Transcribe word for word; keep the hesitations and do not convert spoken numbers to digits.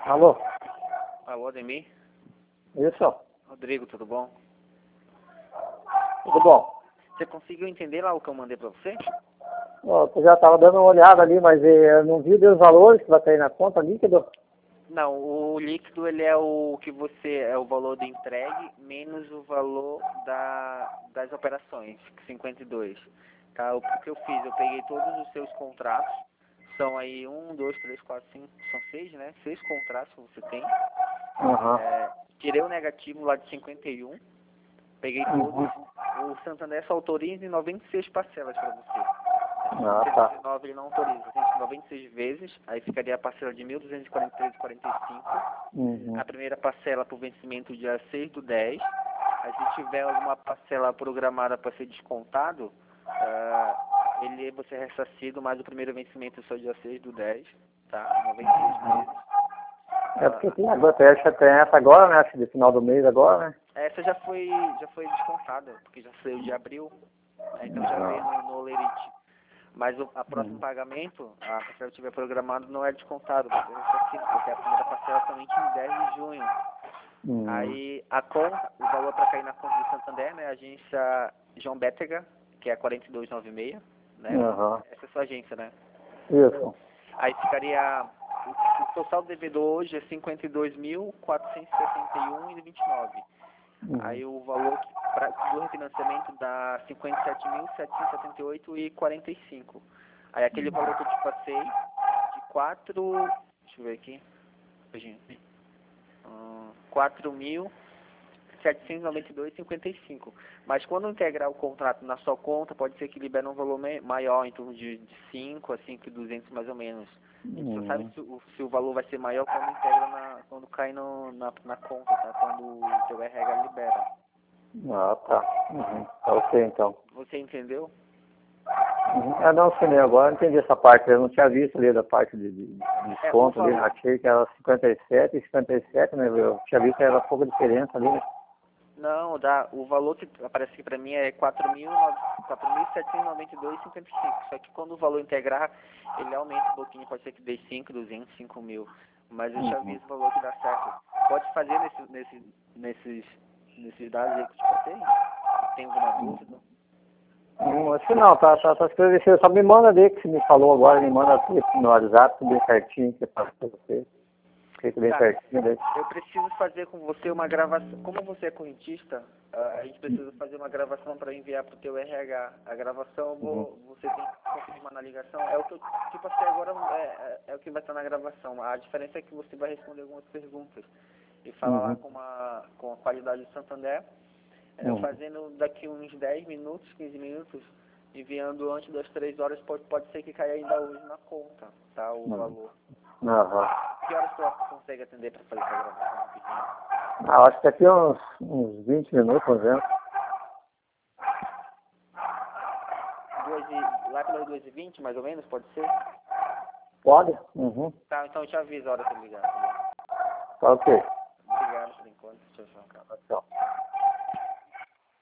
Alô? Alô, Ademir? Isso? Rodrigo, tudo bom? Tudo bom? Você conseguiu entender lá o que eu mandei pra você? Ó, eu já estava dando uma olhada ali, mas eh, eu não vi os valores que vai cair na conta líquido. Não, o líquido ele é o que você é o valor do entregue menos o valor da, das operações, cinquenta e dois. Tá? O que eu fiz, eu peguei todos os seus contratos, são aí um, dois, três, quatro, cinco, são seis, né? Seis contratos que você tem. Aham. É, tirei o negativo lá de cinquenta e um, peguei todos. Uhum. O Santander só autoriza em noventa e seis parcelas para você. Ah, tá. cento e nove ele não autoriza, tem noventa e seis vezes, aí ficaria a parcela de mil duzentos e quarenta e três vírgula quarenta e cinco. Uhum. A primeira parcela por vencimento dia seis do dez. Aí se tiver alguma parcela programada para ser descontado, uh, ele você é ressarcido, mas o primeiro vencimento só dia seis do dez, tá? noventa e seis vezes. É porque tem agora, tem essa tem essa agora, né? Acho que de final do mês agora, né? Essa já foi, já foi descontada, porque já saiu de abril, né? Então já veio no, no Olerite. Mas o a próximo Uhum. pagamento, a parcela que tiver programado, não é descontado, vai ser ressarcido, porque a primeira parcela é somente em dez de junho. Uhum. Aí a conta, o valor para cair na conta do Santander, né? A agência João Bétega, que é quarenta e dois noventa e seis, né? Aham. Essa é a sua agência, né? Isso. Aí ficaria, o, o total devedor hoje é cinquenta e dois mil, quatrocentos e sessenta e um vírgula vinte e nove. Uhum. Aí o valor que, pra, do refinanciamento dá cinquenta e sete mil, setecentos e setenta e oito vírgula quarenta e cinco. Aí aquele valor que eu te passei de quatro, deixa eu ver aqui, hum, quatro mil setecentos e noventa e dois vírgula cinquenta e cinco. Mas quando integrar o contrato na sua conta, pode ser que libere um valor maior, em torno de, de cinco a cinco mil e duzentos mais ou menos. A gente só sabe Uhum. se o, se o valor vai ser maior quando integra na, quando cai no, na, na conta, tá? Quando o teu R H libera. Ah, tá. Uhum. Tá ok, então. Você entendeu? Uhum. Ah, não, sim, né? Agora eu entendi essa parte. Eu não tinha visto ali da parte de, de, de É, o desconto ali. valor, Achei que era cinquenta e sete e cinquenta e sete, né? Eu tinha visto que era pouca diferença ali, né? não, dá, o valor que aparece aqui para mim é quatro mil setecentos e noventa e dois vírgula cinquenta e cinco. Só que quando o valor integrar, ele aumenta um pouquinho, pode ser que dê cinco, duzentos, cinco mil. Mas eu te Uhum. aviso o valor que dá certo. Pode fazer nesse, nesse, nesses, nesses dados aí que eu te passei? Tem alguma dúvida? Hum, acho que não, tá, tá, tá esclarecido. Só me manda ali que você me falou agora, me manda aqui no WhatsApp, tudo bem certinho, que eu passo pra você. Fica bem Tá. certinho daí. Eu preciso fazer com você uma gravação. Como você é correntista, ah, a gente precisa fazer uma gravação para enviar para o teu R H. A gravação, eu Uhum. vou, você tem que confirmar na ligação. É o que eu te passei agora, é, é, é o que vai estar na gravação. A diferença é que você vai responder algumas perguntas e falar lá Uhum. com, uma, com a qualidade do Santander. Eu Uhum. fazendo daqui uns dez minutos, quinze minutos, enviando antes das três horas, pode, pode ser que caia ainda hoje na conta, tá? O Uhum. valor. Aham. Que horas tu consegue atender para fazer essa gravação rapidinho? Ah, acho que daqui uns, uns vinte minutos, por exemplo. Duas e, lá pelas duas e vinte, mais ou menos, pode ser? Pode? Uhum. Tá, então eu te aviso a hora que eu ligar. Tá bom? Tá ok. Obrigado por enquanto. Tchau, tchau. Tchau.